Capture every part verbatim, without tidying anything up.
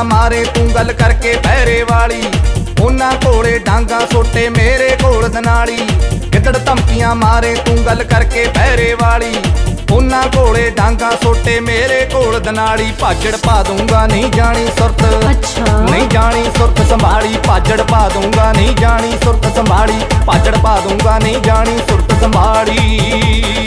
ਧਮਕੀਆਂ ਮਾਰੇ ਤੂੰ ਗੱਲ ਕਰਕੇ ਪੈਰੇ ਵਾਲੀ। ਉਹਨਾਂ ਕੋਲੇ ਡਾਂਗਾ ਸੋਟੇ ਮੇਰੇ ਕੋਲ ਦਨਾਲੀ। ਗਿੱਦੜ ਧਮਕੀਆਂ ਮਾਰੇ ਤੂੰ ਗੱਲ ਕਰਕੇ ਪੈਰੇ ਵਾਲੀ। ਉਹਨਾਂ ਕੋਲੇ ਡਾਂਗਾ ਸੋਟੇ ਮੇਰੇ ਕੋਲ ਦਨਾਲੀ। ਭਾਜੜ ਪਾ ਦੂੰਗਾ ਨਹੀਂ ਜਾਣੀ ਸੁਰਤ, ਨਹੀਂ ਜਾਣੀ ਸੁਰਤ ਸੰਭਾਲੀ। ਭਾਜੜ ਪਾ ਦੂੰਗਾ ਨਹੀਂ ਜਾਣੀ ਸੁਰਤ ਸੰਭਾਲੀ। ਭਾਜੜ ਪਾ ਦੂੰਗਾ ਨਹੀਂ ਜਾਣੀ ਸੁਰਤ ਸੰਭਾਲੀ।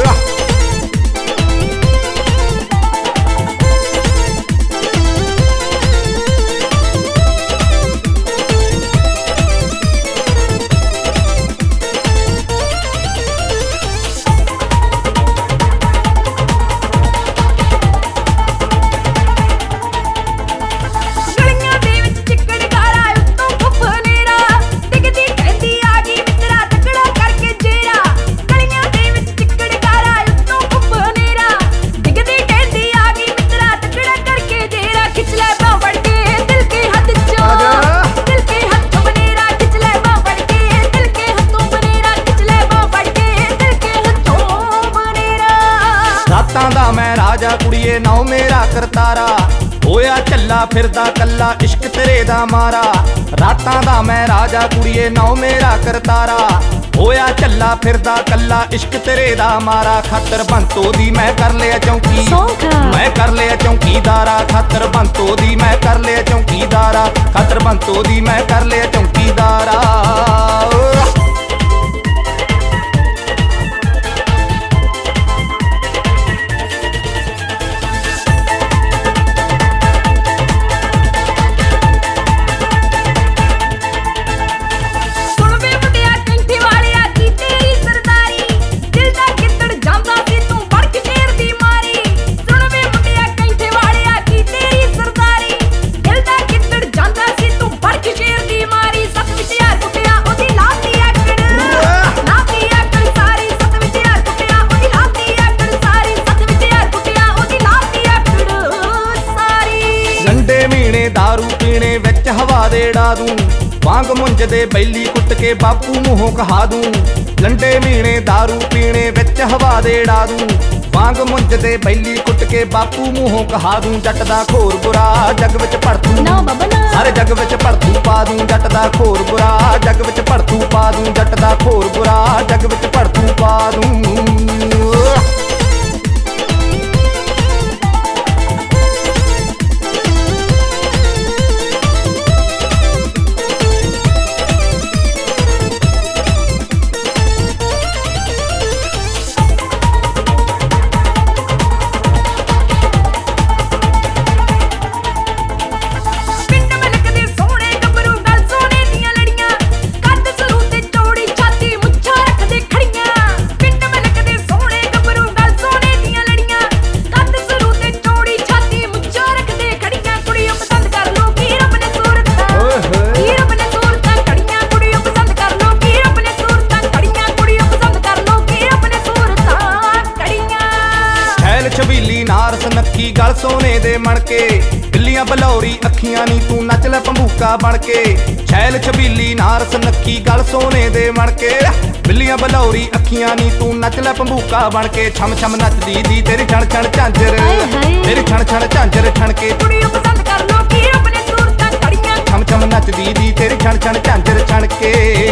ਰਾਤਾਂ ਦਾ ਮੈਂ ਰਾਜਾ ਕੁੜੀਏ ਨੌ ਮੇਰਾ ਕਰਤਾਰਾ। ਹੋਇਆ ਝੱਲਾ ਫਿਰਦਾ ਕੱਲਾ ਇਸ਼ਕ ਤੇਰੇ ਦਾ ਮਾਰਾ। ਰਾਤਾਂ ਦਾ ਮੈਂ ਰਾਜਾ ਕੁੜੀਏ ਨੌ ਮੇਰਾ ਕਰਤਾਰਾ। ਹੋਇਆ ਝੱਲਾ ਫਿਰਦਾ ਕੱਲਾ ਇਸ਼ਕ ਤੇਰੇ ਦਾ ਮਾਰਾ। ਖਾਤਰ ਬੰਤੋ ਦੀ ਮੈਂ ਕਰ ਲਿਆ ਚੌਂਕੀ, ਮੈਂ ਕਰ ਲਿਆ ਚੌਂਕੀਦਾਰਾ। ਖਾਤਰ ਬੰਤੋ ਦੀ ਮੈਂ ਕਰ ਲਿਆ ਚੌਂਕੀਦਾਰਾ। ਖਾਤਰ ਬੰਤੋ ਦੀ ਮੈਂ ਕਰ ਲਿਆ ਚੌਂਕੀਦਾਰਾ। दारू पीने विच हवा दे डा दूं। वांग मुंजदे बैली कुट के बापू मूहों कहा दूं। लंडे मीणे दारू पीने विच हवा दे डा दूं। वांग मुंजदे बैली कुट के बापू मूहों कहा दूं। जट दा खोर बुरा जग विच भड़तू, सारे जग विच भड़तू पा दूं। जट दा खोर बुरा जग विच भड़तू पा दूं। जट दा खोर बुरा जग विच भड़तू पा दूं। छबीली नारस नक्की गल सोने दे मणके। बिल्लियां बलौरी अखियां नी तू नच लै भंबूका बनके। छैल छबीली नारस नक्की गल सोने दे मणके। बिल्लियां बलौरी अखियां नी तू नच लै भंबूका बनके। छम छम नचदी दी तेरी छण छण झांजर, तेरी छण छण झांजर ठणके। छम छम नचदी दी तेरी छण छण झांजर छणके।